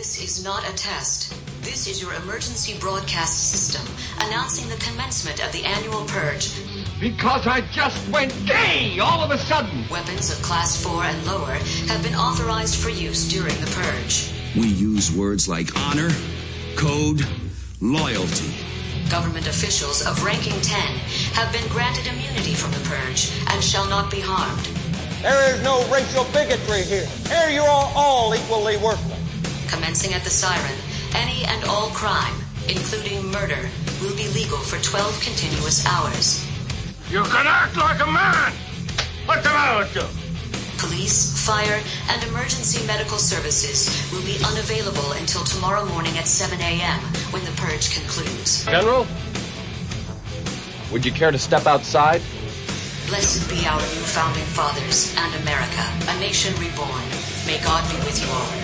This is not a test. This is your emergency broadcast system announcing the commencement of the annual purge. Because I just went gay all of a sudden. Weapons of Class 4 and lower have been authorized for use during the purge. We use words like honor, code, loyalty. Government officials of ranking 10 have been granted immunity from the purge and shall not be harmed. There is no racial bigotry here. Here you are all equally worthless. Commencing at the siren, any and all crime, including murder, will be legal for 12 continuous hours. You can act like a man. What's the matter with you? Police, fire, and emergency medical services will be unavailable until tomorrow morning at 7 a.m. when the purge concludes. General, would you care to step outside? Blessed be our new founding fathers and America, a nation reborn. May God be with you all.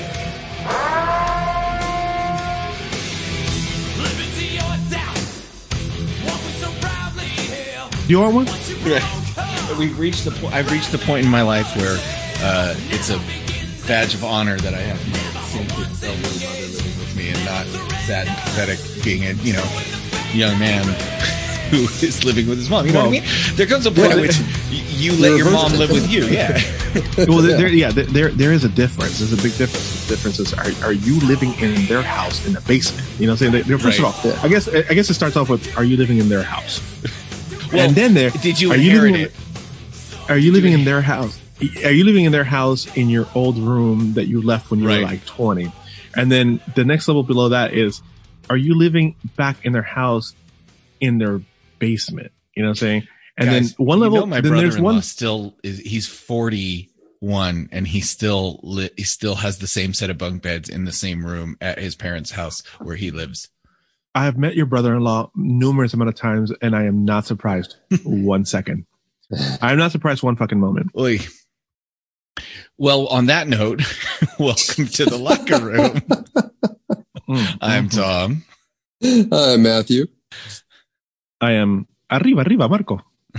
You are one? Yeah. I've reached the point in my life where it's a badge of honor that I have my saintly elderly mother living with me, and not sad and pathetic being a young man who is living with his mom. You know what I mean? There comes a point at which you let your mom live with you. Yeah. Well, there is a difference. There's a big difference. The difference is, are you living in their house in the basement? You know what I'm saying? First of all, I guess it starts off with, are you living in their house? Well, and then did you inherit it? Are you living in their house? Are you living in their house in your old room that you left when you were like 20? And then the next level below that is, are you living back in their house in their basement? You know what I'm saying? And Guys, then one level, my then there's brother-in-law one. still is. He's 41, and he still has the same set of bunk beds in the same room at his parents' house where he lives. I have met your brother-in-law numerous amount of times, and I am not surprised 1 second. I am not surprised one fucking moment. Oy. Well, on that note, welcome to the locker room. I'm Tom. I'm Matthew. I am arriba, Marco.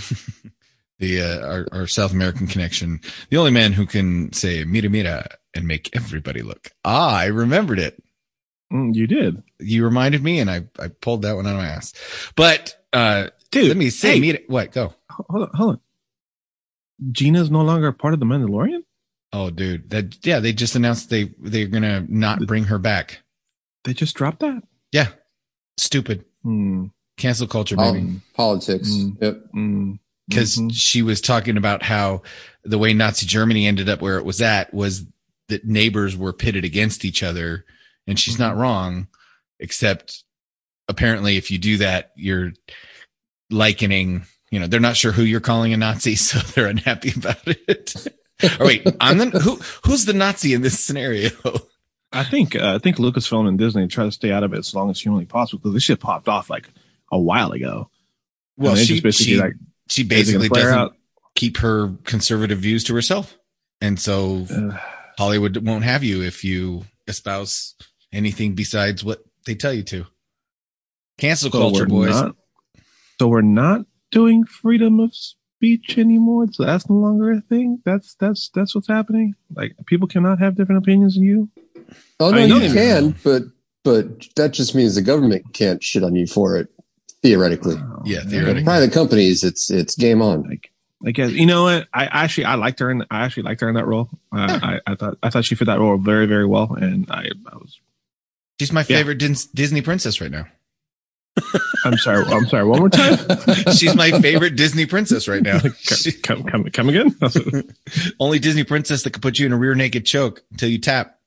Our South American connection. The only man who can say mira mira and make everybody look. I remembered it. You did. You reminded me, and I pulled that one out of my ass. But dude, let me say, what? Go. Hold on. Gina's no longer part of the Mandalorian? Oh, dude. They just announced they're gonna not bring her back. They just dropped that? Yeah. Stupid. Cancel culture, baby. Politics. Yep. Because she was talking about how the way Nazi Germany ended up where it was at was that neighbors were pitted against each other. And she's not wrong, except apparently if you do that, you're likening, they're not sure who you're calling a Nazi, so they're unhappy about it. Or wait, who's the Nazi in this scenario? I think Lucasfilm and Disney try to stay out of it as long as humanly possible, because this shit popped off like a while ago. Well, she basically doesn't keep her conservative views to herself. And so Hollywood won't have you if you espouse anything besides what they tell you to. Cancel culture, boys. So we're not doing freedom of speech anymore. So that's no longer a thing. That's what's happening. Like, people cannot have different opinions than you. Oh no, you can, but that just means the government can't shit on you for it. Theoretically, yeah. Theoretically, private companies, it's game on. I guess, you know what? I liked her in that role. I thought she fit that role very, very well, and I was. She's my favorite Disney princess right now. I'm sorry. One more time. She's my favorite Disney princess right now. Come again? Only Disney princess that could put you in a rear naked choke until you tap.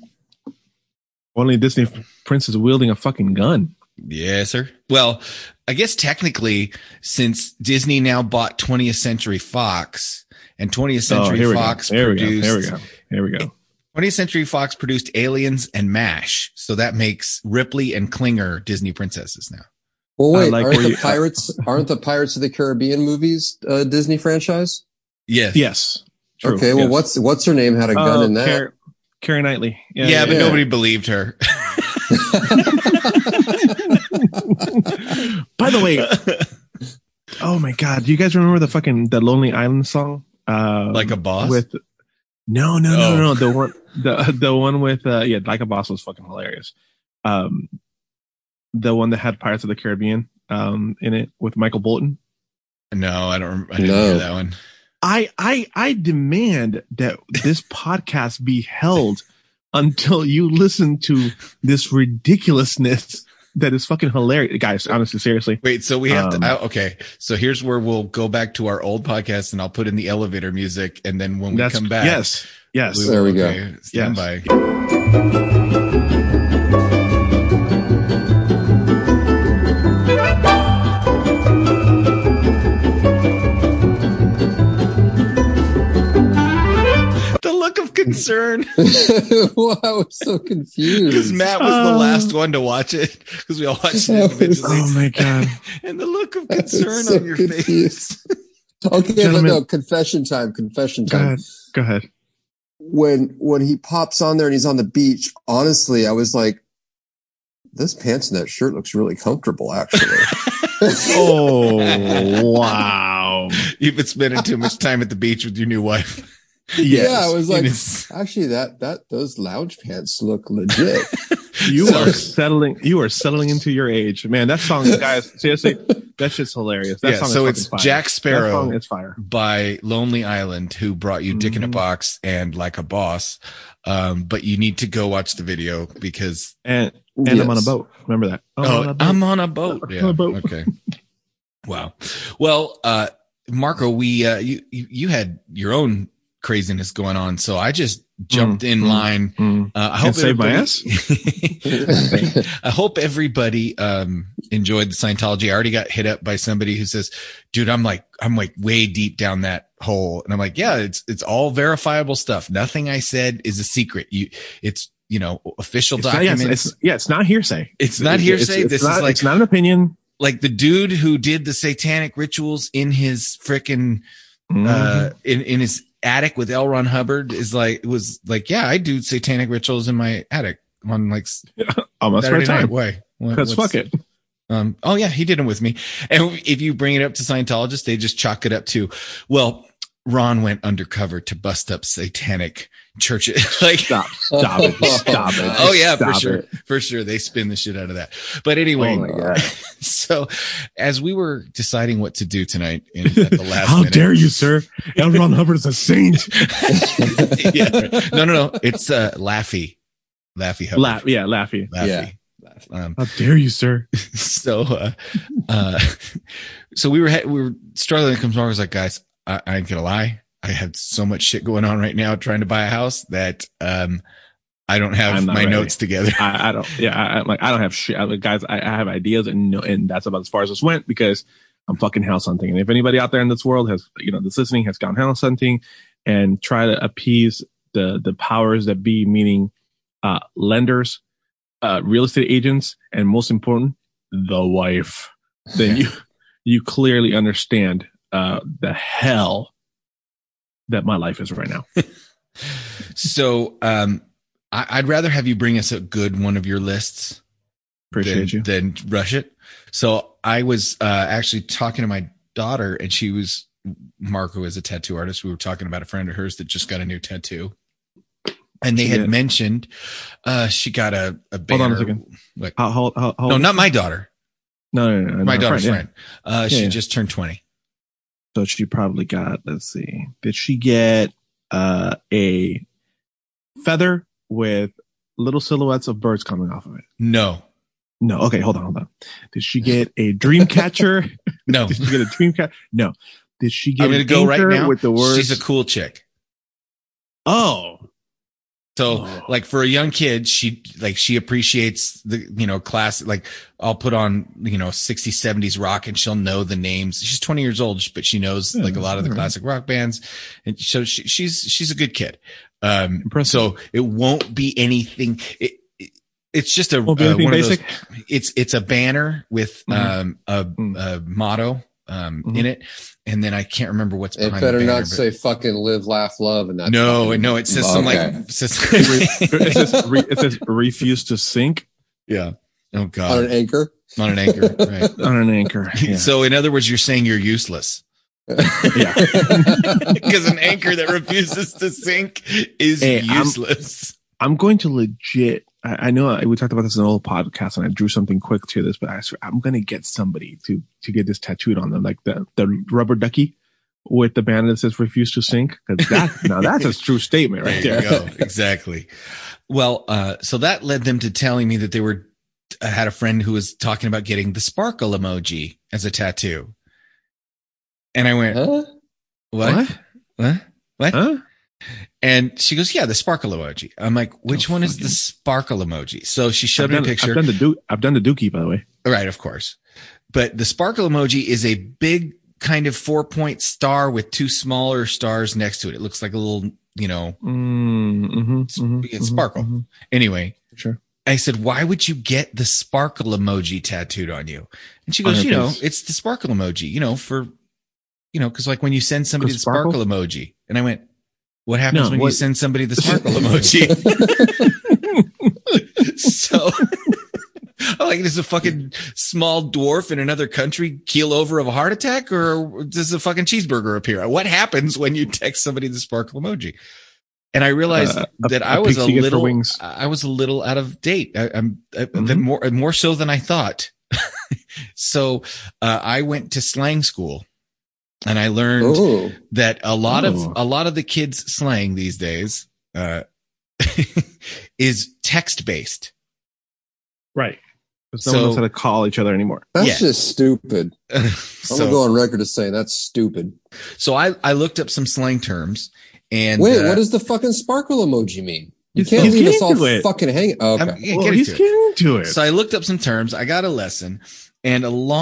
Only Disney princess wielding a fucking gun. Yes, sir. Well, I guess technically, since Disney now bought 20th Century Fox, and 20th Century Fox produced. Here we go. 20th Century Fox produced Aliens and MASH, so that makes Ripley and Klinger Disney princesses now. Well, wait, aren't the Pirates of the Caribbean movies a Disney franchise? Yes. True. Okay, well, what's her name? Had a gun in that? Keira Knightley. Yeah, but nobody believed her. By the way, oh my God, do you guys remember the Lonely Island song? Like a Boss? No. The one with Like a Boss was fucking hilarious. The one that had Pirates of the Caribbean in it with Michael Bolton. No, I didn't hear that one. I demand that this podcast be held until you listen to this ridiculousness that is fucking hilarious, guys. Honestly, seriously. Wait, so we have to. Okay, so here's where we'll go back to our old podcast, and I'll put in the elevator music, and then when we come back, yes, there we go. Stand by. Concern. Well, I was so confused because Matt was the last one to watch it because we all watched it individually. Oh my god! And the look of concern on your face. Okay, Gentlemen, but no, confession time. Go ahead. When he pops on there and he's on the beach, honestly, I was like, this pants and that shirt looks really comfortable, actually. Oh wow! You've been spending too much time at the beach with your new wife. Yes. Yeah, I was like, actually, those lounge pants look legit. You are settling into your age, man. That song, guys, seriously, that shit's hilarious. That song so is it's fire. Jack Sparrow. That song is fire. By Lonely Island, who brought you Dick in a Box and Like a Boss. But you need to go watch the video because and I'm on a boat. Remember that? I'm on a boat. Yeah. On a boat. Okay. Wow. Well, Marco, you had your own craziness going on, so I just jumped in line. I hope save my ass. I hope everybody enjoyed the Scientology. I already got hit up by somebody who says, "Dude, I'm like way deep down that hole," and I'm like, "Yeah, it's all verifiable stuff. Nothing I said is a secret. It's official documents. It's not hearsay. It's not hearsay. This is like it's not an opinion. Like the dude who did the satanic rituals in his frickin' in his attic with L. Ron Hubbard was like, yeah, I do satanic rituals in my attic on almost Saturday time. Night. Why? Because fuck it. Oh yeah, he did them with me. And if you bring it up to Scientologists, they just chalk it up to, well, Ron went undercover to bust up satanic churches. Stop it. Oh yeah, for sure. They spin the shit out of that. But anyway, oh my God. So as we were deciding what to do tonight at the last How minute, dare you, sir? L. Ron Hubbard is a saint. Yeah. No. It's Laffy Hubbard. Laffy. Yeah. How dare you, sir? So we were struggling. Comes Mark was like, guys, I ain't gonna lie. I have so much shit going on right now trying to buy a house that I don't have my notes together. I don't. Yeah, I don't have shit. Guys, I have ideas, and that's about as far as this went because I'm fucking house hunting. And if anybody out there in this world has, that's listening, has gone house hunting and try to appease the powers that be, meaning lenders, real estate agents, and most important, the wife, then you clearly understand the hell that my life is right now. So I'd rather have you bring us a good one of your lists. Appreciate you. Than rush it. So I was actually talking to my daughter, and Marco is a tattoo artist. We were talking about a friend of hers that just got a new tattoo. And they had mentioned she got a banner. Hold on a second. Like, hold no, not my daughter. No. My daughter's friend. She just turned 20. So she probably got, let's see, did she get a feather with little silhouettes of birds coming off of it? No. Okay, hold on. Did she get a dream catcher? No. Did she get a dream catcher? No. Did she get I'm going to go right now with the words? She's a cool chick. Oh. So like for a young kid, she appreciates the, class. Like I'll put on, 60s, 70s rock and she'll know the names. She's 20 years old, but she knows like a lot of the classic rock bands. And so she's a good kid. So it won't be anything. It's just a, one basic. Of those, it's a banner with, a motto, in it. And then I can't remember what's behind it. Better the banner, not say fucking live, laugh, love. And that. No, it says something it says refuse to sink. Yeah. Oh God. On an anchor. Right. On an anchor. Yeah. So in other words, you're saying you're useless. Yeah. Because an anchor that refuses to sink is useless. I'm going to legit. I know we talked about this in an old podcast, and I drew something quick to this, but I'm going to get somebody to get this tattooed on them, like the rubber ducky with the banner that says "Refuse to Sink." Now that's a true statement right there. You go. Exactly. Well, so that led them to telling me that I had a friend who was talking about getting the sparkle emoji as a tattoo. And I went, What? Huh? And she goes, yeah, the sparkle emoji. I'm like, which one is the sparkle emoji? So she showed me a picture. I've done the dookie, by the way. Right, of course. But the sparkle emoji is a big kind of 4-point star with 2 smaller stars next to it. It looks like a little, sparkle. Anyway, sure. I said, why would you get the sparkle emoji tattooed on you? And she goes, it's the sparkle emoji, because like when you send somebody the sparkle emoji. And I went, what happens when you send somebody the sparkle emoji? So like, does a fucking small dwarf in another country keel over of a heart attack, or does a fucking cheeseburger appear? What happens when you text somebody the sparkle emoji? And I realized that I was a little out of date. More so than I thought. So I went to slang school, and I learned that a lot of the kids' slang these days is text based. Right. Because no one knows how to call each other anymore. That's just stupid. I'm gonna go on record as saying that's stupid. So I looked up some slang terms. And wait, what does the fucking sparkle emoji mean? You can't leave us all fucking hanging. Oh, okay. He's getting to it. So I looked up some terms. I got a lesson, and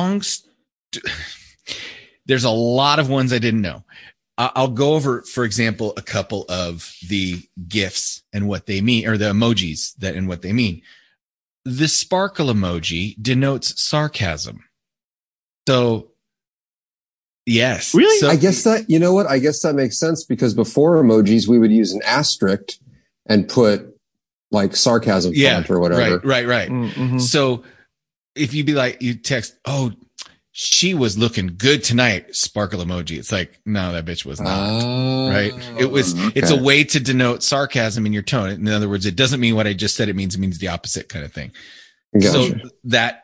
there's a lot of ones I didn't know. I'll go over, for example, a couple of the GIFs and what they mean, or the emojis and what they mean. The sparkle emoji denotes sarcasm. So, yes. Really? So, I guess that makes sense, because before emojis, we would use an asterisk and put like sarcasm font or whatever. Right. Mm-hmm. So if you text, she was looking good tonight, sparkle emoji. It's like, no, that bitch was not. Right. It's a way to denote sarcasm in your tone. In other words, it doesn't mean what I just said. It means the opposite kind of thing. Gotcha. So that,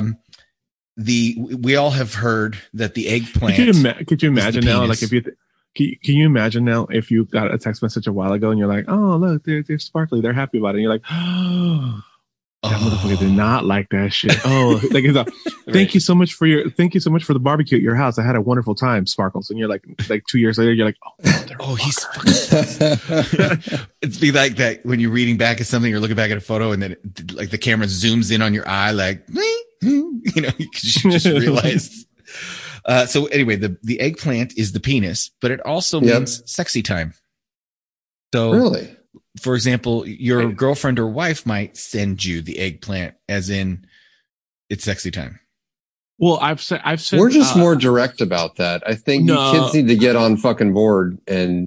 we all have heard that the eggplant. Could you imagine now? Like can you imagine now if you got a text message a while ago and you're like, oh, look, they're sparkly. They're happy about it. And you're like, that motherfucker did not like that shit. Oh, like it's thank you so much for the barbecue at your house. I had a wonderful time, Sparkles. And you're like 2 years later, you're like, he's fucking. It's be like that when you're reading back at something or looking back at a photo, and then like the camera zooms in on your eye, like, you just realized. So anyway, the eggplant is the penis, but it also means sexy time. So really? For example, your girlfriend or wife might send you the eggplant, as in it's sexy time. Well, I've said we're just more direct about that. I think kids need to get on fucking board and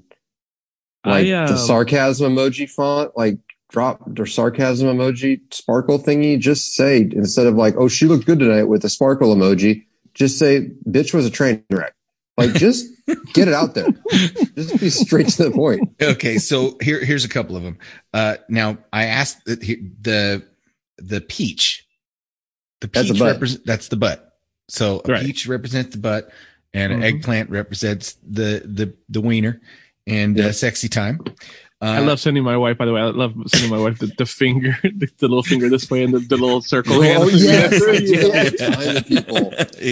the sarcasm emoji font, like drop their sarcasm emoji sparkle thingy. Just say, instead of like, oh, she looked good tonight with the sparkle emoji, just say, bitch was a train wreck. Like, just get it out there. Just be straight to the point. Okay, so here's a couple of them. Now I asked the peach. The peach that's the butt. So a peach represents the butt, and an eggplant represents the wiener and sexy time. I love sending my wife, by the way. I love sending my wife the finger, the little finger this way, and the little circle hand. Oh, yes. People.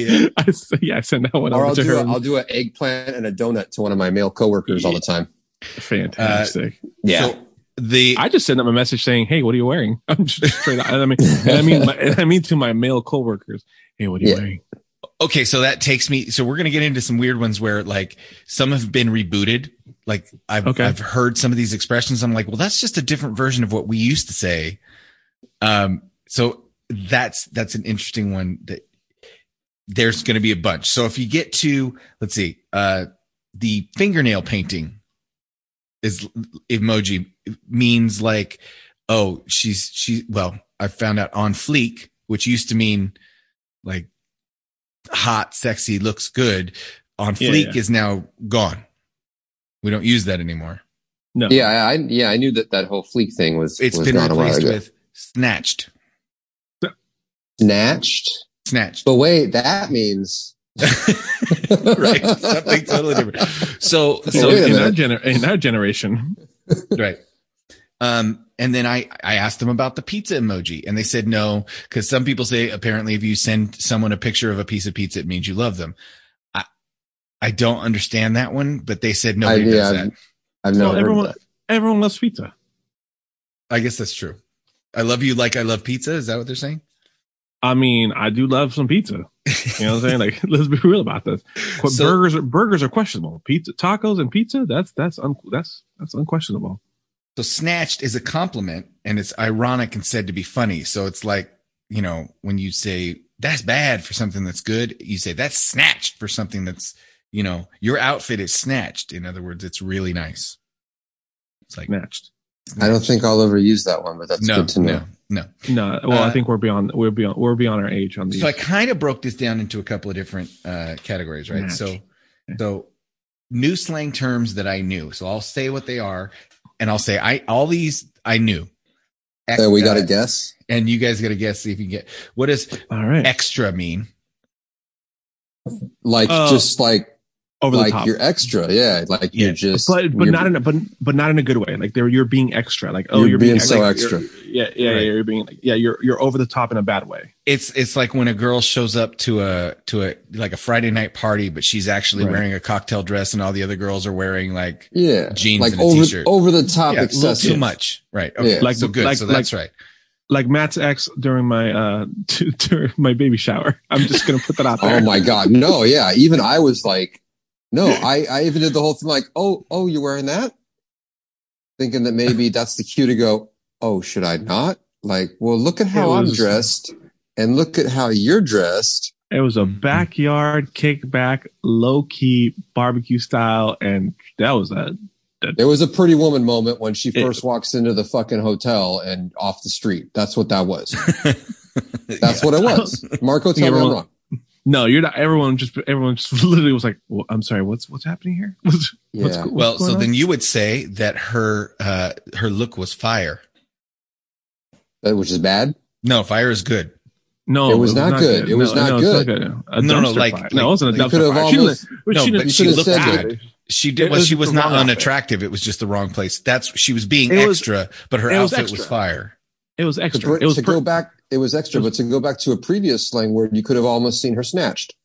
I send that one or over to her. I'll do an eggplant and a donut to one of my male coworkers all the time. Fantastic. So I just send them a message saying, "Hey, what are you wearing?" I'm just straight out. I mean to my male coworkers, "Hey, what are you wearing?" Okay, so that takes me. So we're gonna get into some weird ones where like some have been rebooted. Like I've heard some of these expressions. I'm like, well, that's just a different version of what we used to say. So that's an interesting one. That there's going to be a bunch. So if you get to, let's see, the fingernail painting is emoji means like, oh, well, I found out on fleek, which used to mean like hot, sexy, looks good. on fleek is now gone. We don't use that anymore. No. Yeah, I knew that whole fleek thing was. It's was been gone a while replaced ago. with snatched. Snatched. But wait, that means right, something totally different. So in our generation, right. And then I asked them about the pizza emoji, and they said no, because some people say apparently if you send someone a picture of a piece of pizza, it means you love them. I don't understand that one, but they said nobody does that. I've never heard that. Everyone loves pizza. I guess that's true. I love you like I love pizza. Is that what they're saying? I mean, I do love some pizza. You know what I'm saying? Like, let's be real about this. Burgers are questionable. Pizza, tacos, and pizza. That's unquestionable. So snatched is a compliment, and it's ironic and said to be funny. So it's like, you know, when you say that's bad for something that's good, you say that's snatched for something that's, you know, your outfit is snatched. In other words, it's really nice. It's like snatched. I don't think I'll ever use that one, but that's good to know. No. Well, I think we're beyond our age on these. So I kind of broke this down into a couple of different categories, right? Match. So new slang terms that I knew. So I'll say what they are, and I'll say all these I knew. We got to guess, and you guys got to guess. See if you can get what does extra mean? Like just like over the like top. you're extra, like you're just, but not in a good way. Like you're being extra. Like you're being so extra. You're being you're over the top in a bad way. It's like when a girl shows up to a like a Friday night party, but she's actually wearing a cocktail dress, and all the other girls are wearing like jeans like and a t-shirt. over the top, a little too much, right? Okay, like so good. So that's right. Like Matt's ex during my during my baby shower. I'm just gonna put that out there. Oh my god, no, yeah. Even I was like. No, I even did the whole thing like, oh, you're wearing that? Thinking that maybe that's the cue to go, oh, should I not? Like, well, look at how I'm dressed and look at how you're dressed. It was a backyard kickback, low-key barbecue style, and that was There was a Pretty Woman moment when she first walks into the fucking hotel and off the street. That's what that was. That's what it was. Marco, tell me I'm wrong. No, you're not. Everyone just literally was like, well, "I'm sorry, what's happening here?" Then you would say that her look was fire, which is bad. No, fire is good. No, it was not good. It was not good. No, it wasn't a dumpster fire. She looked good. She did. Well, she was not unattractive. It was just the wrong place. She was being extra, but her outfit was fire. It was extra. It was extra, but to go back to a previous slang word, you could have almost seen her snatched.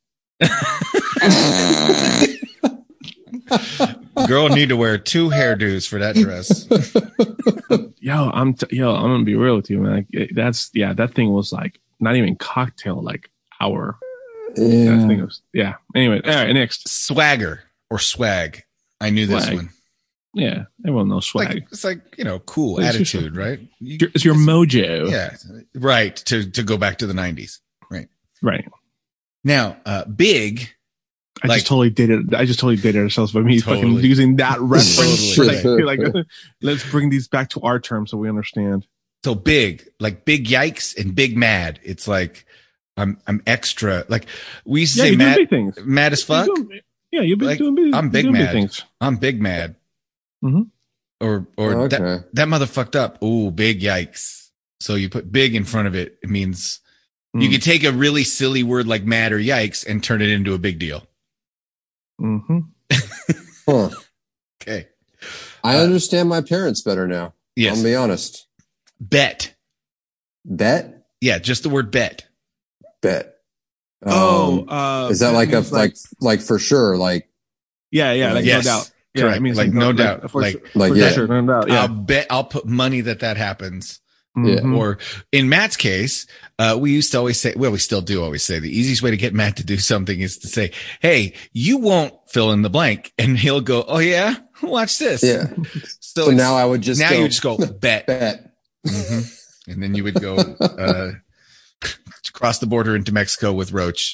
Girl need to wear 2 hairdos for that dress. I'm gonna be real with you, man. That thing was like not even cocktail, like hour. Yeah. That thing was, Anyway, all right, next. Swagger or swag. I knew this one. Yeah, everyone knows swag. It's like, cool attitude, right? It's your mojo. Yeah, right. To go back to the 90s. Right. Now, big. I just totally dated ourselves by me fucking using that reference. Totally. Let's bring these back to our terms so we understand. So big, like big yikes and big mad. It's like I'm extra. Like we used to say mad as fuck. You've been doing big. I'm big mad. Things. I'm big mad. Mm-hmm. Or that mother fucked up. Ooh, big yikes. So you put big in front of it. It means you could take a really silly word like mad or yikes and turn it into a big deal. Mm-hmm. Huh. Okay. I understand my parents better now. Yes. I'll be honest. Bet. Yeah, just the word bet. Bet. Is that like for sure? Like like yes. No doubt. Yeah, correct. It means like no doubt. For sure, no doubt. Yeah. I'll put money that happens. Yeah. Or in Matt's case, we used to always say, well, we still do always say the easiest way to get Matt to do something is to say, hey, you won't fill in the blank. And he'll go, oh yeah, watch this. Yeah. So now I would just you just go bet. Mm-hmm. And then you would go, cross the border into Mexico with Roach.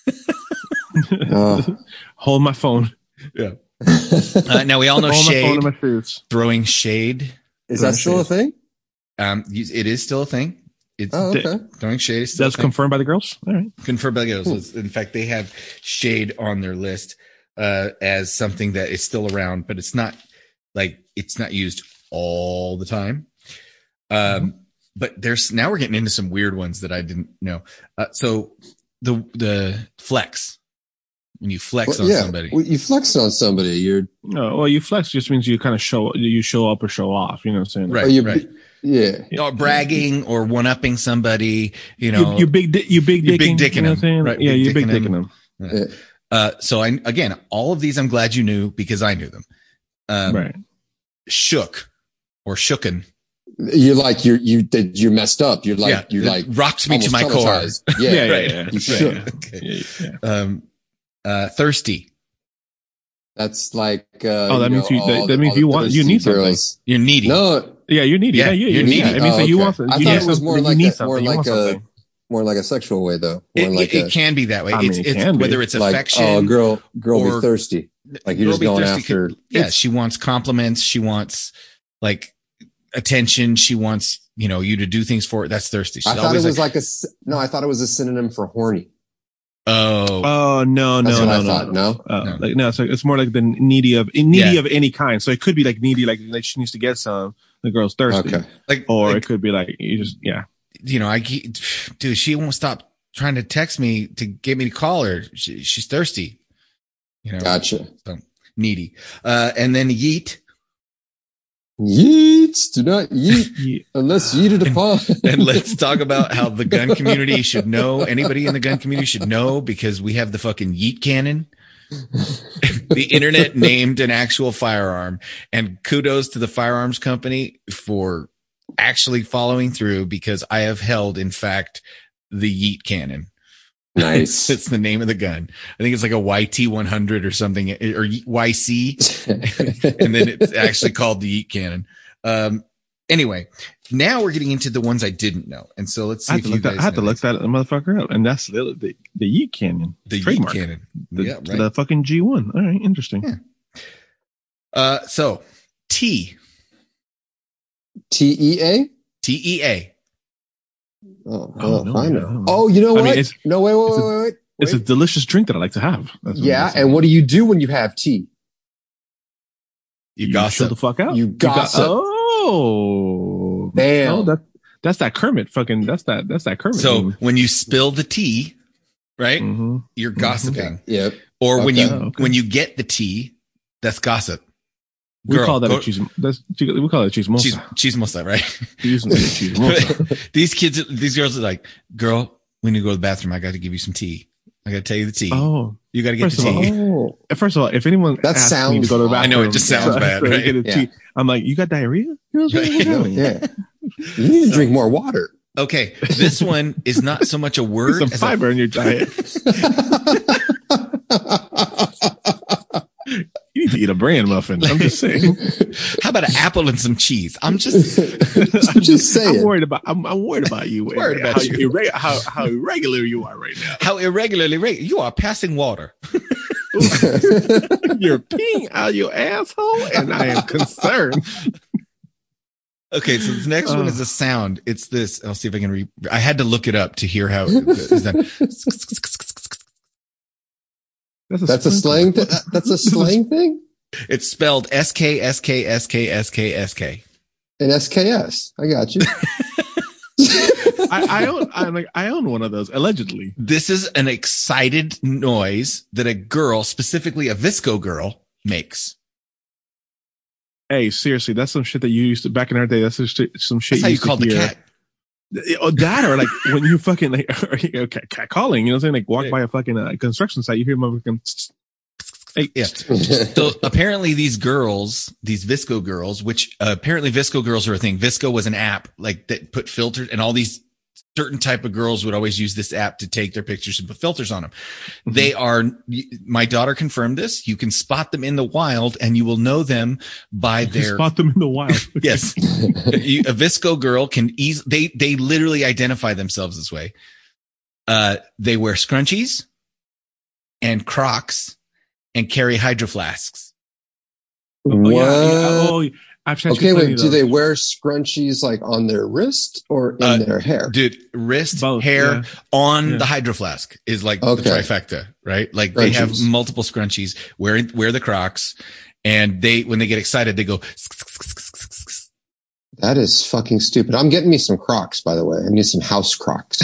Hold my phone. Yeah. Now we all know shade. Throwing shade. Is that still a thing? It is still a thing. It's okay. Throwing shade is still confirmed by the girls. All right. Confirmed by the girls. In fact, they have shade on their list. as something that is still around, but it's not used all the time. But now we're getting into some weird ones that I didn't know. So the flex, when you flex on somebody, you flex on somebody. You flex just means you kind of show up or show off. You know what I'm saying? Right. Right. Or bragging or one-upping somebody. You know, you big dicking you know what I'm saying? Right. Yeah, you big dicking them. Yeah. So again, all of these I'm glad you knew because I knew them. Right. Shook or shooken. You're like you messed up. You're like rocked me to my core. Yeah. You shook. Okay. Thirsty. That's like that means you need something. You're needy. No. Yeah, you're needy. Yeah, you're needy. It means that you want something. I thought it was more like a sexual way though. It can be that way. It's whether it's affection. Like, girl be thirsty. Like you're just going after. She wants compliments. She wants like attention. She wants, you to do things for her. That's thirsty. I thought it was I thought it was a synonym for horny. Oh no. I thought. No. No. So it's more like the needy of any kind. So it could be like needy, like she needs to get some. The girl's thirsty. Okay. It could be like you just dude, she won't stop trying to text me to get me to call her. She's thirsty. Gotcha. So needy. And then yeet. Yeets, do not yeet unless yeeted upon. And let's talk about how the gun community should know. Anybody in the gun community should know because we have the fucking yeet cannon. The internet named an actual firearm, and kudos to the firearms company for actually following through because I have held, in fact, the yeet cannon. Nice. It's the name of the gun. I think it's like a YT100 or something, or YC. And then it's actually called the yeet cannon. Anyway, now we're getting into the ones I didn't know. And so let's see if you guys I had to look that motherfucker up. And that's the yeet cannon. The trademark. Yeet cannon. The fucking G1. All right. Interesting. Yeah. So T. TEA? TEA. I know. Oh, you know what? Wait. It's a delicious drink that I like to have. And what do you do when you have tea? You gossip. Chill the fuck out. You gossip. Oh, damn. Oh, that's that Kermit fucking. That's that Kermit. So when you spill the tea, right? Mm-hmm. You're gossiping. Yep. Or when you get the tea, that's gossip. We call that a chismosa. Chismosa, right? Chismosa. These girls are like, girl, when you go to the bathroom, I got to give you some tea. I got to tell you the tea. Oh, you got to get the tea. First of all, if anyone asks me to go to the bathroom, I know it just sounds bad, right? Tea, I'm like, you got diarrhea? Yeah. You need to drink more water. Okay, this one is not so much a word as fiber in your diet. You need to eat a bran muffin. I'm just saying. How about an apple and some cheese? I'm just saying. I'm worried about you. How irregular you are right now. How irregularly you are passing water. You're peeing out your asshole, and I am concerned. Okay, so the next one is a sound. It's this. I'll see if I can I had to look it up to hear how it is done. That's a slang thing? That's a slang thing? It's spelled SKSKSKSKSK. And SKS. I got you. I own one of those, allegedly. This is an excited noise that a girl, specifically a Visco girl, makes. Hey, seriously, that's some shit that you used to back in our day. That's some shit. That's how you called the cat. Oh, that or like when you fucking like cat calling, you know what I'm saying? Like walk by a fucking construction site, you hear motherfucking. Hey. Yeah. So apparently these Visco girls, which apparently Visco girls are a thing. Visco was an app like that put filters, and all these certain type of girls would always use this app to take their pictures and put filters on them. Mm-hmm. They are, my daughter confirmed this. You can spot them in the wild and you will know them by their spot them in the wild. Yes. A Visco girl can they literally identify themselves this way. They wear scrunchies and Crocs and carry hydro flasks. What? I've checked. Okay, wait. Do they wear scrunchies like on their wrist or in their hair? Dude, wrist, both, hair, on the Hydro Flask is like the trifecta, right? Like they have multiple scrunchies. Wear the Crocs, and when they get excited, they go. That is fucking stupid. I'm getting me some Crocs, by the way. I need some house Crocs.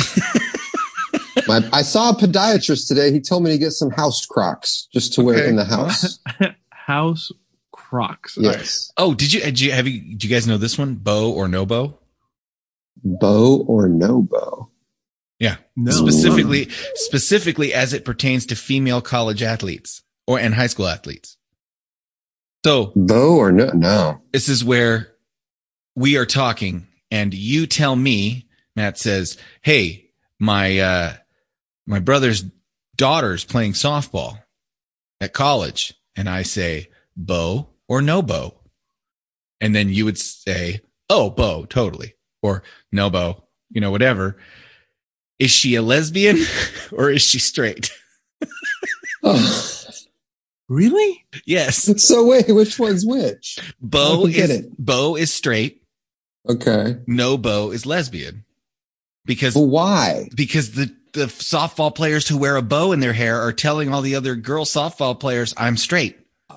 I saw a podiatrist today. He told me to get some house Crocs just to wear in the house. House Crocs. Yes. Oh, did you guys know this one? Bow or no bow? Bow or no bow? Yeah. No. Specifically as it pertains to female college athletes and high school athletes. So bow or no. This is where we are talking and you tell me, Matt says, hey, my brother's daughter's playing softball at college. And I say, bow or no bow? And then you would say, oh, bow, totally. Or no bow, whatever. Is she a lesbian or is she straight? Really? Yes. So wait, which one's which? Bow is straight. Okay. No bow is lesbian. Because why? Because the softball players who wear a bow in their hair are telling all the other girl softball players, I'm straight.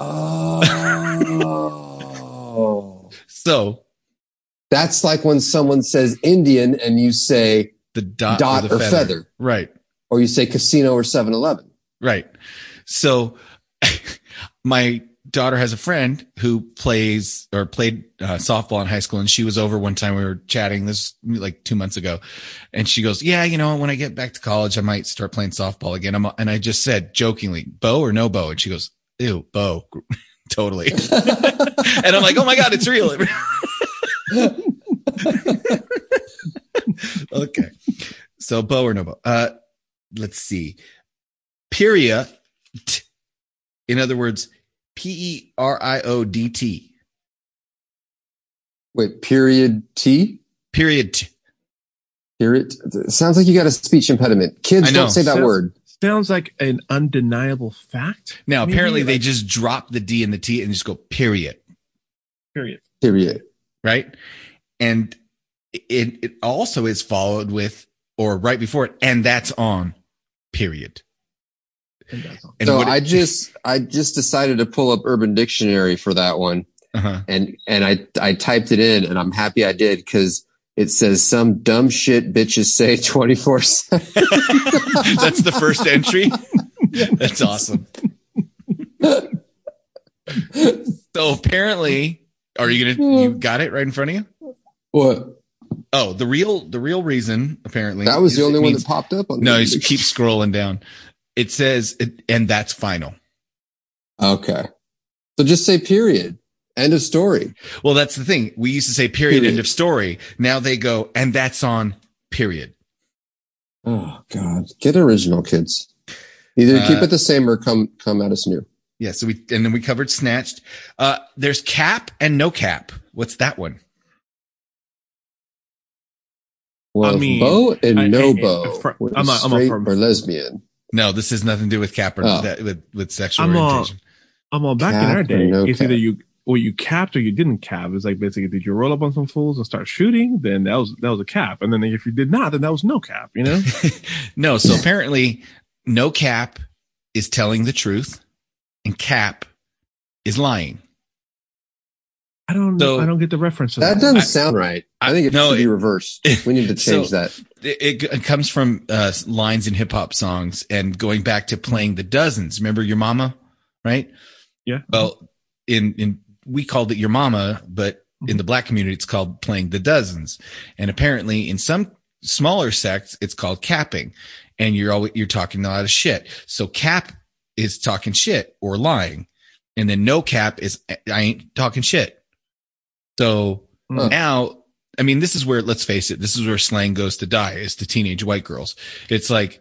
Oh. So that's like when someone says Indian and you say the dot or feather. Right. Or you say casino or 7-Eleven. Right. So my daughter has a friend who played softball in high school, and she was over one time. We were chatting this like 2 months ago, and she goes, yeah, when I get back to college, I might start playing softball again. And I just said jokingly, bow or no bow? And she goes, ew, bow. Totally. And I'm like, oh my God, it's real. Okay. So bow or no bow? Let's see. Period. In other words, Period. Wait, period T? Period. Period. It sounds like you got a speech impediment. Kids don't say that word. Sounds like an undeniable fact. Now, apparently they just drop the D and the T and just go period. Period. Right? And it also is followed with, or right before it, and that's on, period. And so I just decided to pull up Urban Dictionary for that one. And I typed it in, and I'm happy I did because it says some dumb shit bitches say 24/7. That's the first entry. That's awesome. So apparently, you got it right in front of you? What? Oh, the real reason apparently. That was the only one that popped up on No, you keep scrolling down. It says, and that's final. Okay. So just say period. End of story. Well, that's the thing. We used to say period. End of story. Now they go, and that's on period. Oh God. Get original, kids. Either keep it the same or come at us new. Yeah. So and then we covered snatched. There's cap and no cap. What's that one? Well, bow and no bow. I'm straight or lesbian. No, this has nothing to do with cap or with sexual orientation. Back in our day, it's either you capped or you didn't cap. It's like basically, did you roll up on some fools and start shooting? Then that was a cap. And then if you did not, then that was no cap, No, so apparently no cap is telling the truth and cap is lying. I don't get the reference. That doesn't sound right. I think it should be reversed. We need to change that. It comes from lines in hip hop songs and going back to playing the dozens. Remember Your Mama, right? Yeah. Well, we called it Your Mama, but in the black community, it's called playing the dozens. And apparently in some smaller sects, it's called capping. And you're talking a lot of shit. So cap is talking shit or lying. And then no cap is I ain't talking shit. So now, I mean, this is where, let's face it, this is where slang goes to die, is to teenage white girls. It's like,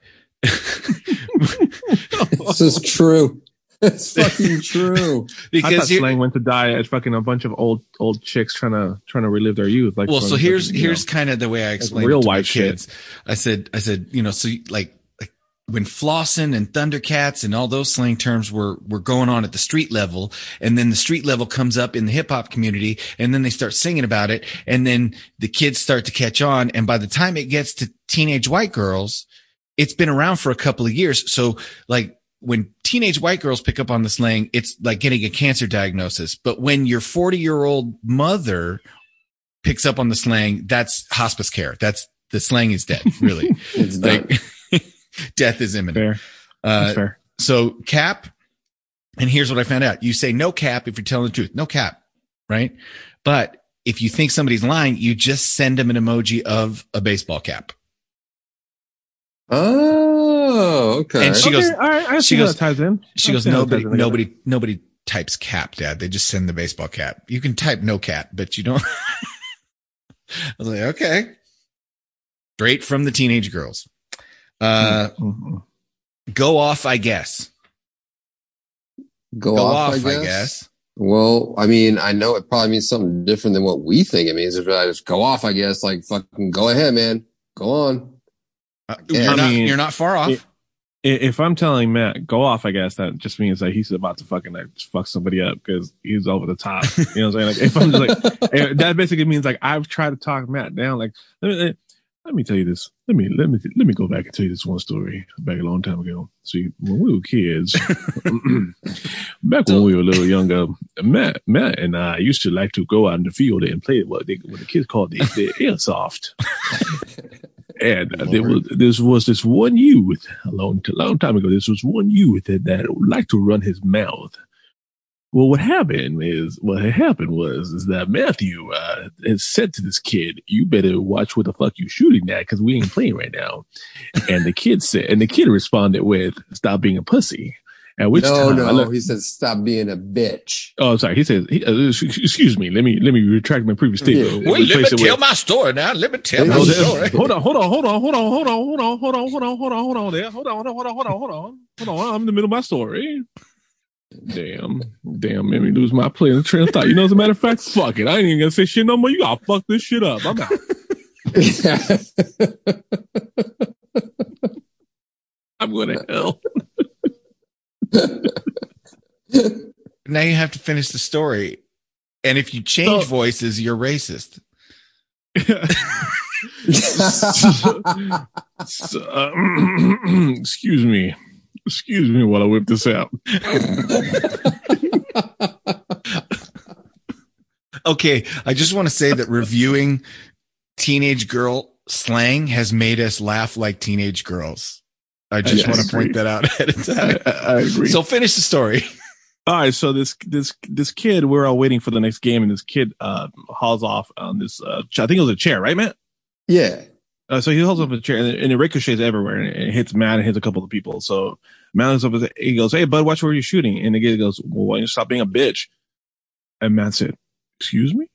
this is true. It's fucking true. Because I thought slang went to die as fucking a bunch of old chicks trying to relive their youth. Like, well, so here's kind of the way I explain real it to white my kids. I said, so like when Flossin' and Thundercats and all those slang terms were going on at the street level, and then the street level comes up in the hip hop community, and then they start singing about it, and then the kids start to catch on, and by the time it gets to teenage white girls, it's been around for a couple of years. So like when teenage white girls pick up on the slang, it's like getting a cancer diagnosis. But when your 40-year-old mother picks up on the slang, that's hospice care. That's the slang is dead, really. It's like death is imminent. Fair. Fair. So cap, and here's what I found out. You say no cap if you're telling the truth. No cap, right? But if you think somebody's lying, you just send them an emoji of a baseball cap. Oh, okay. And she goes, all right, I see how that ties in. She goes, nobody types cap, Dad. They just send the baseball cap. You can type no cap, but you don't. I was like, okay. Straight from the teenage girls. Go off, I guess. Go off, I guess. Well, I mean, I know it probably means something different than what we think it means. If I just go off, I guess, like fucking go ahead, man. Go on. You're not far off. If I'm telling Matt, go off, I guess that just means that he's about to fucking like fuck somebody up because he's over the top. You know what I'm saying? Like, if I'm just like, that basically means like I've tried to talk Matt down. Like, let me tell you this. Let me go back and tell you this one story back a long time ago. See, when we were kids, back when we were a little younger, Matt and I used to like to go out in the field and play what the kids called the airsoft. And there was this one youth a long time ago. This was one youth that liked to run his mouth. Well, what happened was that Matthew had said to this kid, "You better watch what the fuck you shooting at, because we ain't playing right now." And the kid responded with, "Stop being a pussy." At which time, he said, "Stop being a bitch." Oh, sorry. He said, "Excuse me. Let me retract my previous statement." Well, let me tell my story now. Let me tell my story. Hold on. I'm in the middle of my story. Damn, made me lose my train of thought. You know, as a matter of fact, fuck it. I ain't even gonna say shit no more. You gotta fuck this shit up. I'm out. I'm going to hell. Now you have to finish the story. And if you change voices, you're racist. Excuse me while I whip this out. Okay, I just want to say that reviewing teenage girl slang has made us laugh like teenage girls. I just want to point that out ahead of time. I agree. So finish the story. All right, so this kid, we're all waiting for the next game, and this kid hauls off on this. I think it was a chair, right, Matt? Yeah. So he hauls off a chair, and it ricochets everywhere, and it hits Matt and hits a couple of people. So Matt is up. He goes, "Hey, bud, watch where you're shooting." And the kid goes, "Well, why don't you stop being a bitch?" And Matt said, "Excuse me."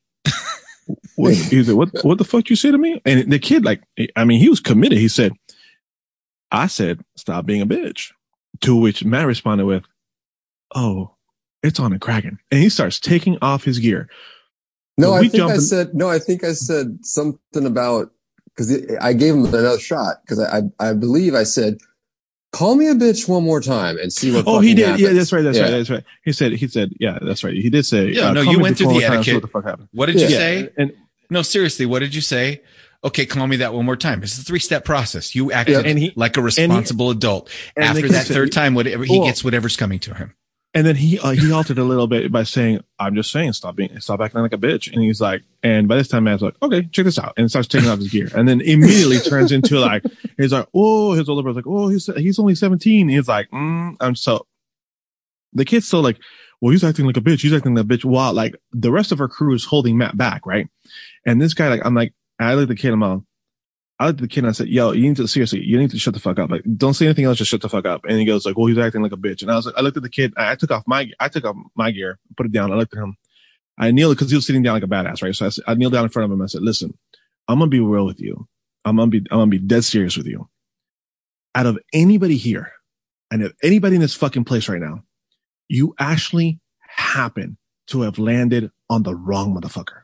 He said, "What the fuck you say to me?" And the kid, he was committed. He said, "I said stop being a bitch." To which Matt responded with, "Oh, it's on and cracking." And he starts taking off his gear. I think I said something about, because I gave him another shot, because I believe I said, "Call me a bitch one more time and see what." Oh, he did. Happens. Yeah, that's right. That's right. He said, yeah, that's right. He did say, "Yeah, no, you went through the etiquette." What the fuck happened? What did you say? And no, seriously, what did you say? Okay, call me that one more time. It's a 3-step process. You acted like a responsible adult. After that third time, he gets whatever's coming to him. And then he altered a little bit by saying, "I'm just saying, stop acting like a bitch." And he's like, and by this time, Matt's like, "Okay, check this out," and starts taking off his gear. And then immediately turns into like, he's like, "Oh," his older brother's like, "Oh, he's only 17. He's like, the kid's still like, "Well, he's acting like a bitch. He's acting like a bitch." While like the rest of our crew is holding Matt back, right? And this guy, I looked at the kid, and I said, "Yo, you need to shut the fuck up. Like, don't say anything else. Just shut the fuck up." And he goes like, "Well, he's acting like a bitch." And I looked at the kid. I took off my gear, put it down. I looked at him. I kneeled because he was sitting down like a badass, right? So I kneeled down in front of him. I said, "Listen, I'm going to be real with you. I'm going to be dead serious with you. Out of anybody here and of anybody in this fucking place right now, you actually happen to have landed on the wrong motherfucker.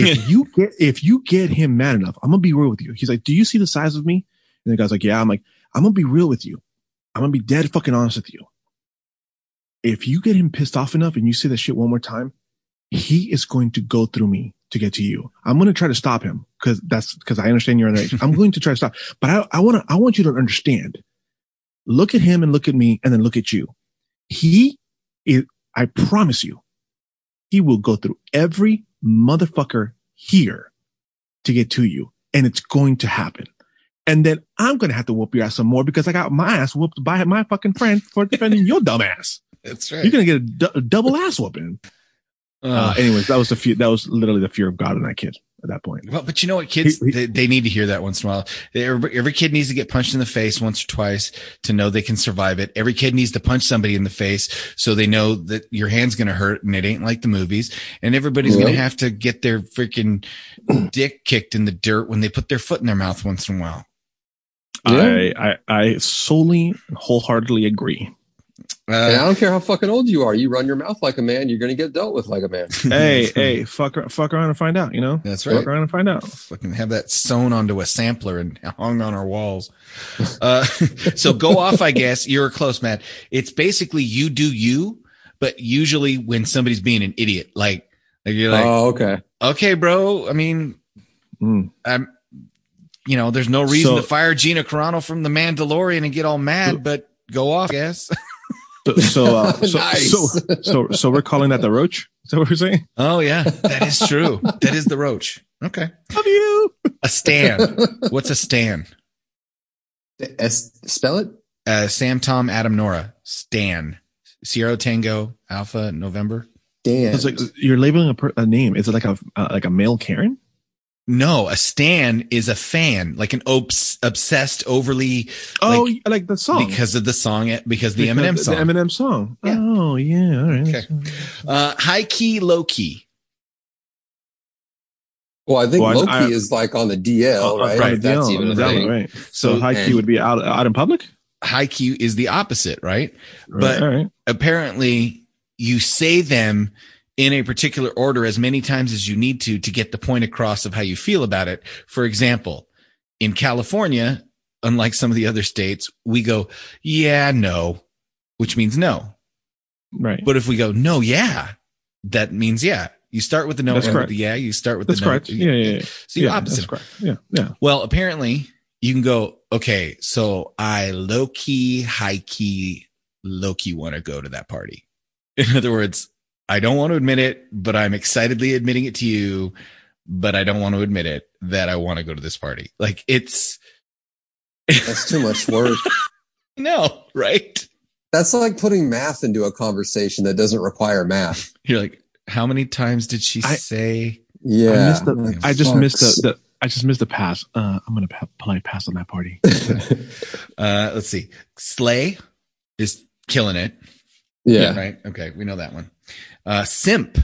If you get him mad enough, I'm gonna be real with you." He's like, "Do you see the size of me?" And the guy's like, "Yeah." I'm like, I'm going to be real with you. I'm going to be dead fucking honest with you. If you get him pissed off enough and you say that shit one more time, he is going to go through me to get to you. I'm going to try to stop him because I understand you're underage. I'm going to try to stop, but I want you to understand. Look at him and look at me and then look at you. I promise you, he will go through every motherfucker here to get to you. And it's going to happen. And then I'm going to have to whoop your ass some more because I got my ass whooped by my fucking friend for defending your dumb ass. That's right. You're going to get a double ass whooping. Anyways, that was literally the fear of God in that kid at that point. Well, but you know what, kids, they need to hear that once in a while. Every kid needs to get punched in the face once or twice to know they can survive it. Every kid needs to punch somebody in the face so they know that your hand's going to hurt and it ain't like the movies. And everybody's going to have to get their freaking dick kicked in the dirt when they put their foot in their mouth once in a while. Yeah. I solely, wholeheartedly agree. And I don't care how fucking old you are. You run your mouth like a man, you're going to get dealt with like a man. Hey, fuck around and find out, you know? That's right. Fuck around and find out. Fucking have that sewn onto a sampler and hung on our walls. So go off, I guess. You're close, Matt. It's basically you do you, but usually when somebody's being an idiot, like you're like, oh, okay, bro. I mean, there's no reason to fire Gina Carano from The Mandalorian and get all mad, but go off, I guess. So we're calling that the roach? Is that what we're saying? Oh yeah, that is true. That is the roach. Okay. Love you. A stan. What's a stan? Spell it? Sam, Tom, Adam, Nora. Stan. Sierra Tango, Alpha, November. Dan. It's like you're labeling a name. Is it like a male Karen? No, a stan is a fan, like an obsessed, overly. Like the song because of the song, because the Eminem song. The Eminem song. Yeah. Oh yeah. All right. Okay. High key, low key. Well, I think low key is like on the DL, right? Right. That's even a thing. Right. So high key would be out in public. High key is the opposite, right? But apparently, you say them in a particular order as many times as you need to get the point across of how you feel about it. For example, in California, unlike some of the other states, we go, yeah, no, which means no. Right. But if we go, no, yeah, that means yeah. You start with the no and with the yeah. You start with the no. Correct. Yeah. So the opposite. That's correct. Yeah. Well, apparently you can go, okay, so I low key, high key, low key want to go to that party. In other words, I don't want to admit it, but I'm excitedly admitting it to you, but I don't want to admit it that I want to go to this party. Like that's too much work. No, right? That's like putting math into a conversation that doesn't require math. You're like, how many times did she say? Yeah. I just missed the pass. I'm going to probably pass on that party. Let's see. Slay is killing it. Yeah. Right. Okay. We know that one. Simp.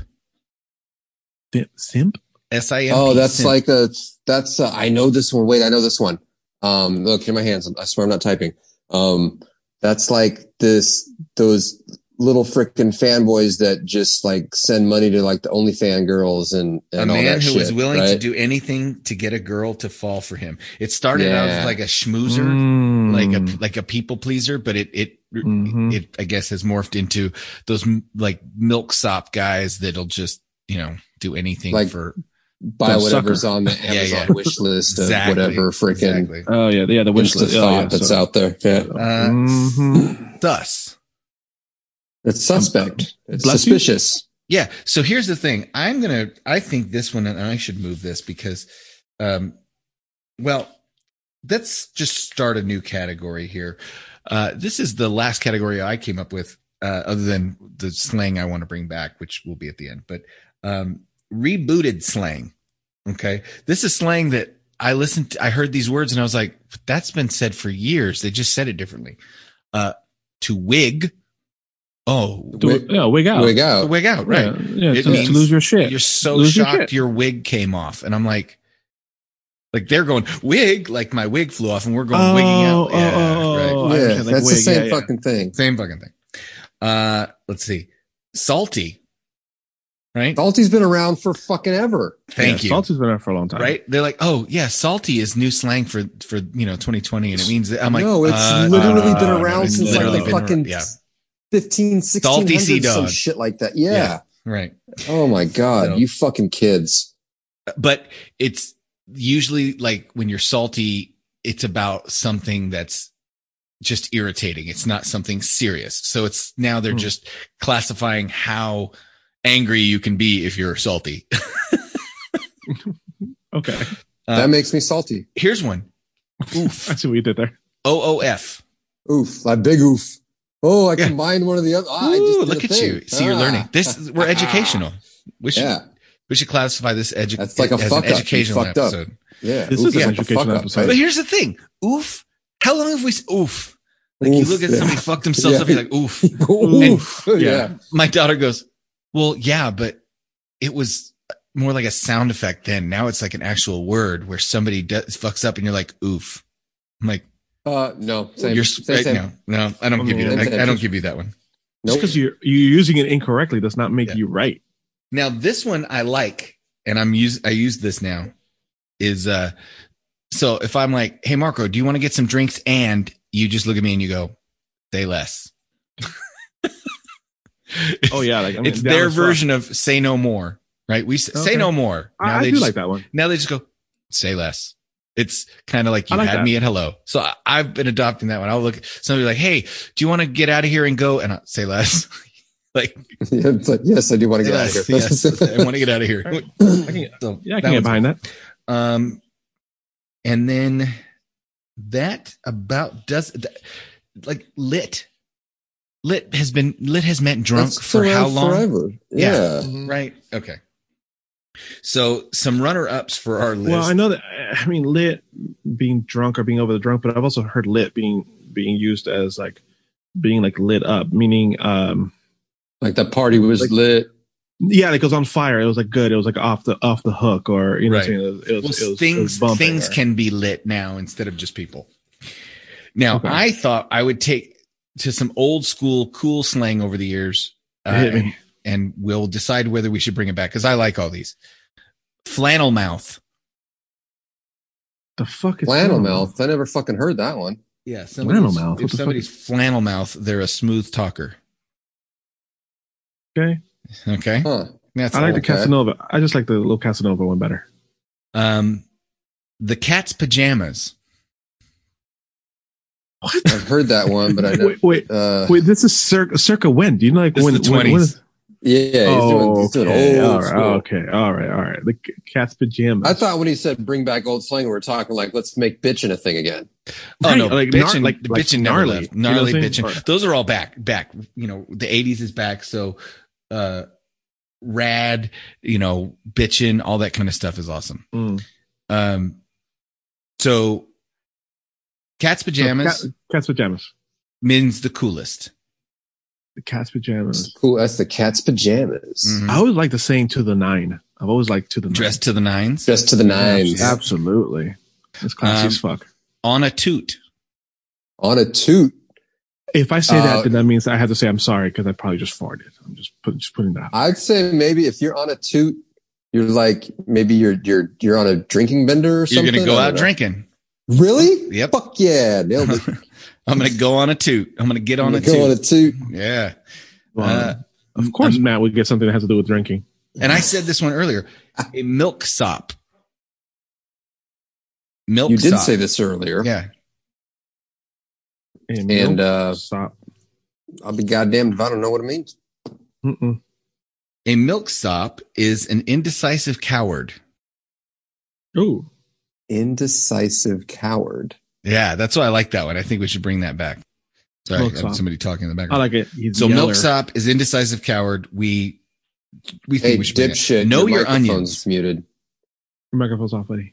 Simp? S-I-M-P. Oh, that's simp. I know this one. Wait, I know this one. Look in my hands. I swear I'm not typing. That's like those little frickin' fanboys that just like send money to like the OnlyFans girls and a all man that who shit, is willing right? to do anything to get a girl to fall for him. It started out as like a schmoozer, like a people pleaser, but it I guess has morphed into those like milksop guys that'll just, do anything like, for buy whatever's on the Amazon wish list of whatever frickin' oh yeah, the wish list that's out there. Yeah. Thus. It's suspect. It's suspicious. Yeah. So here's the thing. I think this one, and I should move this because, let's just start a new category here. This is the last category I came up with, other than the slang I want to bring back, which will be at the end, but, rebooted slang. Okay. This is slang that I heard these words and I was like, that's been said for years. They just said it differently. To wig. Oh, wig out. Wig out. Wig out, right. Yeah, it means to lose your shit. You're so shocked your wig came off. And I'm like they're going, wig, like my wig flew off and we're going wigging out. Right. Yeah, that's wig, the same fucking thing. Same fucking thing. Let's see. Salty. right? Salty's been around for fucking ever. Thank you. Salty's been around for a long time. Right? They're like, oh yeah, salty is new slang for 2020, and it means that I'm like, no, it's literally been around since like the fucking 15, 1600s, some shit like that. Yeah. Right. Oh my God, you fucking kids. But it's usually like when you're salty, it's about something that's just irritating. It's not something serious. So it's now they're just classifying how angry you can be if you're salty. Okay. That makes me salty. Here's one. Oof. I see what you did there. OOF. Oof. Like big oof. Oh, I combined one of the other. Ooh, look at you. See, you're learning. We're educational. We should classify this That's like a fuck an educational episode. Yeah. This is an educational episode. But here's the thing. Oof. How long have we oof? Like you look at somebody fuck themselves up, you're like, oof. Oof. Yeah. My daughter goes, well, yeah, but it was more like a sound effect then. Now it's like an actual word where somebody fucks up and you're like, oof. I'm like, no, same. You're same, same. No, I don't give you that. I don't give you that one. Just because you're using it incorrectly does not make you right. Now this one I like, and I use this now is, so if I'm like, hey Marco, do you want to get some drinks? And you just look at me and you go, say less. Oh yeah. Like, I mean, it's their version of say no more, right? We say no more. Now I do like that one. Now they just go, say less. It's kind of like you like had that. me at hello. So I've been adopting that one. I'll look somebody like, hey, do you want to get out of here and go? And I'll say less. Like, it's like, yes, I do want to get out of here. Yes, I want to get out of here. I can get behind that. And then that about does like lit has meant drunk That's for how long? Forever. Yeah. Right. Okay. So some runner-ups for our list. Well, I know that. I mean, lit being drunk or being over the drunk, but I've also heard lit being used as like being like lit up, meaning like the party was lit. Yeah, like it was on fire. It was like good. It was like off the hook, or you know, right. It was things can be lit now instead of just people. Now, okay. I thought I would take to some old school cool slang over the years, and we'll decide whether we should bring it back because I like all these. Flannel mouth. The fuck is flannel mouth? I never fucking heard that one. Yeah, flannel mouth. If somebody's flannel mouth, they're a smooth talker. Okay. Huh. I like the Casanova. I just like the little Casanova one better. The cat's pajamas. What? I've heard that one, but I never. Wait. This is circa when? Do you know like this when? The 20s. He's doing old school. Okay, all right. The cat's pajamas. I thought when he said bring back old slang, we were talking like let's make bitching a thing again. Oh no, like bitching, like bitching never left. Gnarly bitching. Those are all back. You know, the 80s is back. So, rad. You know, bitching, all that kind of stuff is awesome. So, cat's pajamas. Cat's pajamas means the coolest. The cat's pajamas. Cool. That's the cat's pajamas. Mm-hmm. I always like the saying to the nine. I've always liked to the nine. Dressed to the nines. Dressed to the nines. Absolutely. It's classy as fuck. On a toot. On a toot. If I say that, then that means I have to say I'm sorry because I probably just farted. I'm just putting that. I'd say maybe if you're on a toot, you're like maybe you're on a drinking bender or something. You're gonna go out drinking. Really? Yep. Fuck yeah, nailed it. I'm going to go on a toot. I'm going to get on a toot. Go on a toot. Yeah. Of course, Matt would get something that has to do with drinking. And I said this one earlier. A milk sop. You did say this earlier. Yeah. And I'll be goddamned if I don't know what it means. Mm-mm. A milk sop is an indecisive coward. Ooh. Indecisive coward. Yeah, that's why I like that one. I think we should bring that back. Sorry, I have somebody talking in the background. I like it. So milksop is indecisive coward. We think we should bring dipshit. Know your onions. Muted. Your microphone's off, buddy.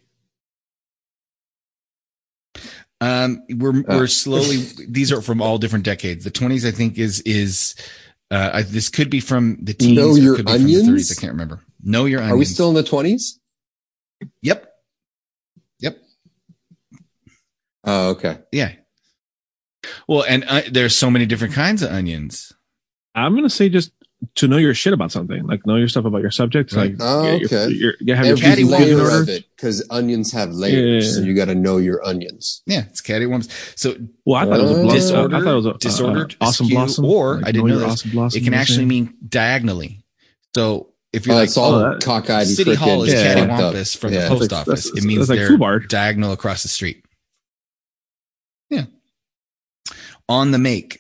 We're slowly. These are from all different decades. The 20s, I think, is this could be from the teens. Know your could be onions. From the 30s. I can't remember. Know your onions. Are we still in the 20s? Yep. Oh, okay. Yeah. Well, and there's so many different kinds of onions. I'm gonna say just to know your shit about something, like know your stuff about your subject. Right. Like, okay. You have your layer of it, because onions have layers, so you got to know your onions. Yeah, it's cattywampus. So, well, I thought it was a blossom. I thought it was a disordered, awesome askew, blossom. or like, I didn't know this. Awesome blossom, it can actually mean diagonally. So if you're it's all cockeyed, and City Hall is crooked, cattywampus from the post office. It means like they're diagonal across the street. Yeah. On the make.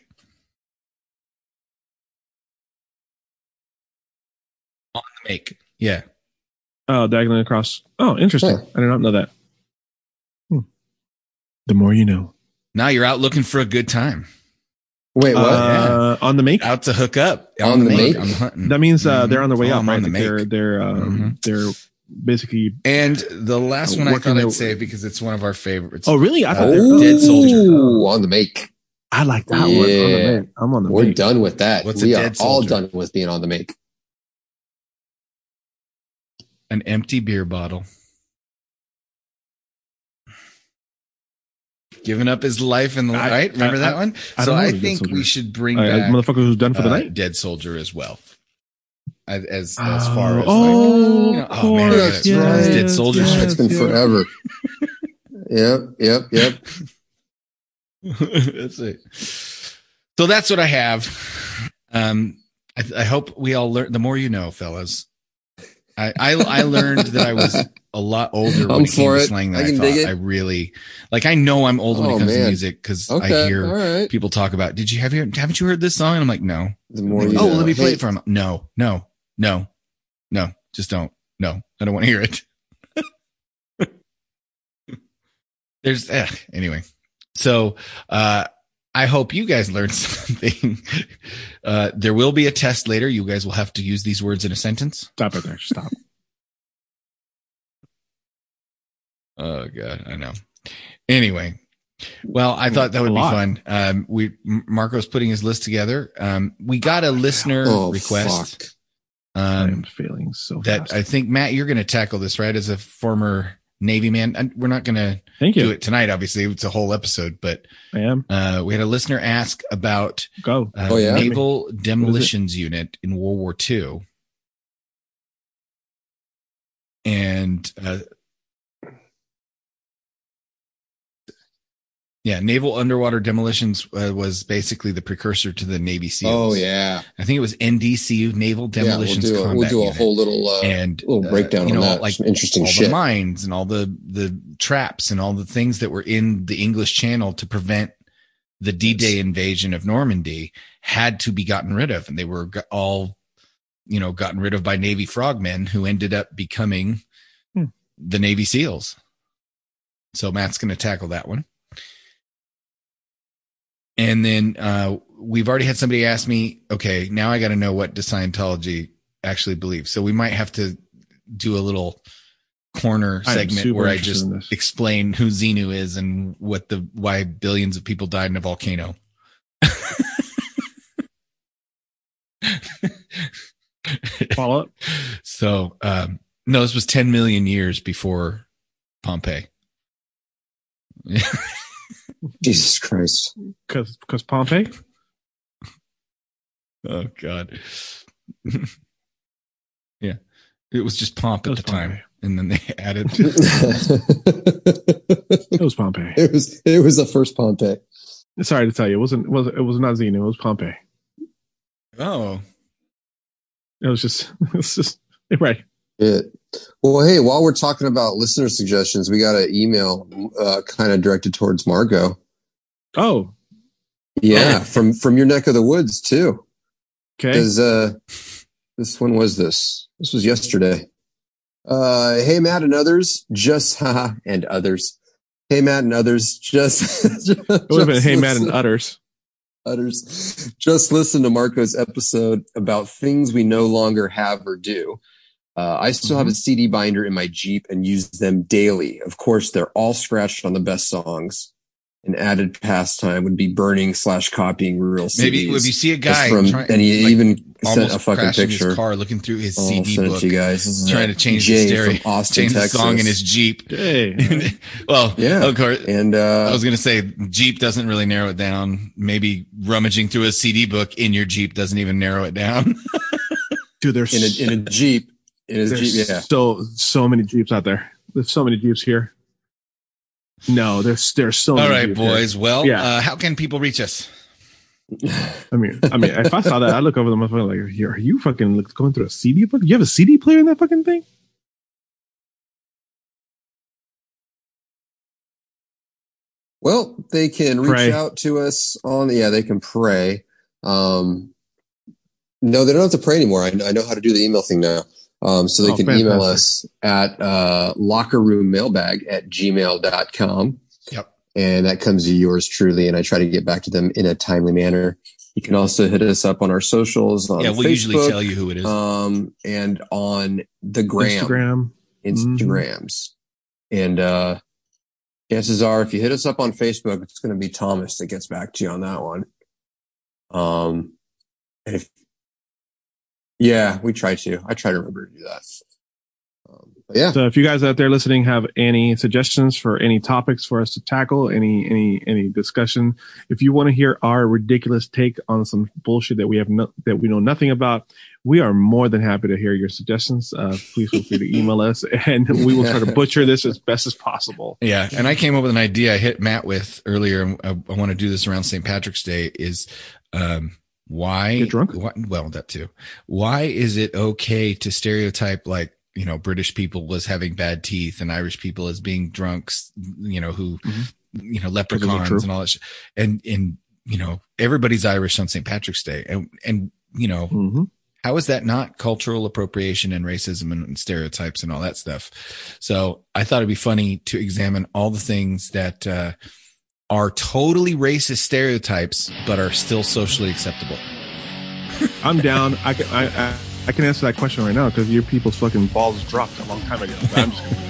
On the make. Yeah. Oh, diagonally across. Oh, interesting. Huh. I did not know that. The more you know. Now you're out looking for a good time. Wait, what? On the make? Out to hook up. On the make? I'm hunting. That means they're on their way up, right? On the make. They're basically. And the last one I thought I'd say, because it's one of our favorites. Oh, really? I thought Dead Soldier. On the make. I like that one. On the make. I'm on the make. We're done with that. What's we a are Dead all Soldier? done with being on the make. An empty beer bottle. Giving up his life in the right. Remember that one? So I think we should bring back motherfucker who's done for the night. Dead Soldier as well. As far as man, Dead Soldier. It's been forever. Yep. That's it. So that's what I have. I hope we all learn. The more you know, fellas. I learned that I was a lot older when it came to slang than I thought. I really I know I'm old when it comes to music, because I hear people talk about. Haven't you heard this song? And I'm like, no. The more you know. Let me play it for him. No, just don't. No, I don't want to hear it. There's anyway. So I hope you guys learned something. There will be a test later. You guys will have to use these words in a sentence. Stop it there. Stop. Oh God, I know. Anyway, well, I thought that would be fun. Marco's putting his list together. We got a listener request. Fuck. I am failing so fast. I think, Matt, you're going to tackle this, right? As a former Navy man. And we're not going to do it tonight. Obviously, it's a whole episode, but I am. We had a listener ask about Naval Demolitions Unit in World War II. And Naval Underwater Demolitions was basically the precursor to the Navy SEALs. Oh, yeah. I think it was NDCU, Naval Demolitions Combat We'll do a Unit. whole little breakdown on that. Like some interesting all shit. The mines and all the traps and all the things that were in the English Channel to prevent the D-Day invasion of Normandy had to be gotten rid of. And they were all, gotten rid of by Navy frogmen who ended up becoming the Navy SEALs. So Matt's going to tackle that one. And then we've already had somebody ask me, okay, now I got to know what does Scientology actually believe. So we might have to do a little corner segment where I just explain who Xenu is and why billions of people died in a volcano. Follow up. So, no, this was 10 million years before Pompeii. Jesus Christ. Because Pompeii? Oh, God. Yeah. It was just Pomp at the time. And then they added. It was Pompeii. It was the first Pompeii. Sorry to tell you, it was not Xenu, it was Pompeii. Oh. It was just right. Yeah. Well, hey, while we're talking about listener suggestions, we got an email kind of directed towards Margot. Oh. Yeah, from your neck of the woods too. Okay. Because this one was this. This was yesterday. Hey Matt and others, and others. Hey Matt and others, it would have been Hey Matt and others. Others. Just listen to Marco's episode about things we no longer have or do. I still have a CD binder in my Jeep and use them daily. Of course, they're all scratched on the best songs. An added pastime would be burning/copying real CDs. Maybe if you see a guy and he even sent a fucking picture. His car, looking through his CD book, you guys. Trying to change the stereo, change the song in his Jeep. Hey. Well, yeah, of course. And I was going to say Jeep doesn't really narrow it down. Maybe rummaging through a CD book in your Jeep doesn't even narrow it down. Dude, there's in a Jeep. In his Jeep, yeah. So many Jeeps out there. There's so many Jeeps here. No, there's so many. All right, Jeeps boys. Here. Well, how can people reach us? I mean, if I saw that, I'd look over the motherfucker like, are you fucking going through a CD book? You have a CD player in that fucking thing? Well, they can reach out to us they can pray. No, they don't have to pray anymore. I know how to do the email thing now. So they can email us at lockerroommailbag@gmail.com. Yep. And that comes to yours truly. And I try to get back to them in a timely manner. You can also hit us up on our socials on we'll Facebook, usually tell you who it is. And on the Instagrams. And, chances are, if you hit us up on Facebook, it's going to be Thomas that gets back to you on that one. And we try to. I try to remember to do that. So if you guys out there listening have any suggestions for any topics for us to tackle, any discussion, if you want to hear our ridiculous take on some bullshit that we know nothing about, we are more than happy to hear your suggestions. Please feel free to email us, and we will try to butcher this as best as possible. Yeah, and I came up with an idea I hit Matt with earlier, and I want to do this around St. Patrick's Day, is why... Get drunk? Well, that too. Why is it okay to stereotype, like, British people as having bad teeth and Irish people as being drunks, who, leprechauns and all that shit. And, everybody's Irish on St. Patrick's Day. And how is that not cultural appropriation and racism and stereotypes and all that stuff? So I thought it'd be funny to examine all the things that, are totally racist stereotypes, but are still socially acceptable. I'm down. I can answer that question right now because your people's fucking balls dropped a long time ago. I'm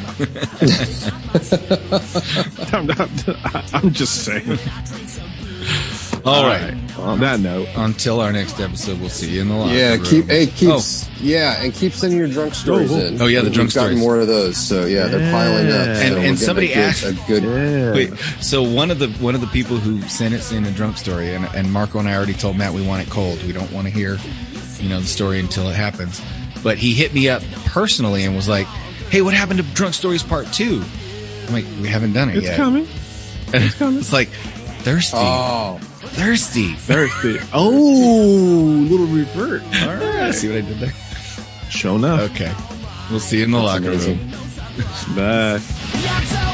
just I'm just saying. All right. On that note, until our next episode, we'll see you in the locker room. And keep sending your drunk stories in. Oh yeah, the drunk stories. We've gotten more of those, so they're piling up. And somebody asked Wait, so one of the people who sent us in a drunk story, and Marco and I already told Matt we want it cold. We don't want to hear, the story until it happens. But he hit me up personally and was like, "Hey, what happened to Drunk Stories Part 2?" I'm like, "We haven't done it yet." It's coming. It's like thirsty. Oh. Thirsty. Oh, little revert. All right. See what I did there? Show enough. Okay. We'll see you in the locker room. Bye.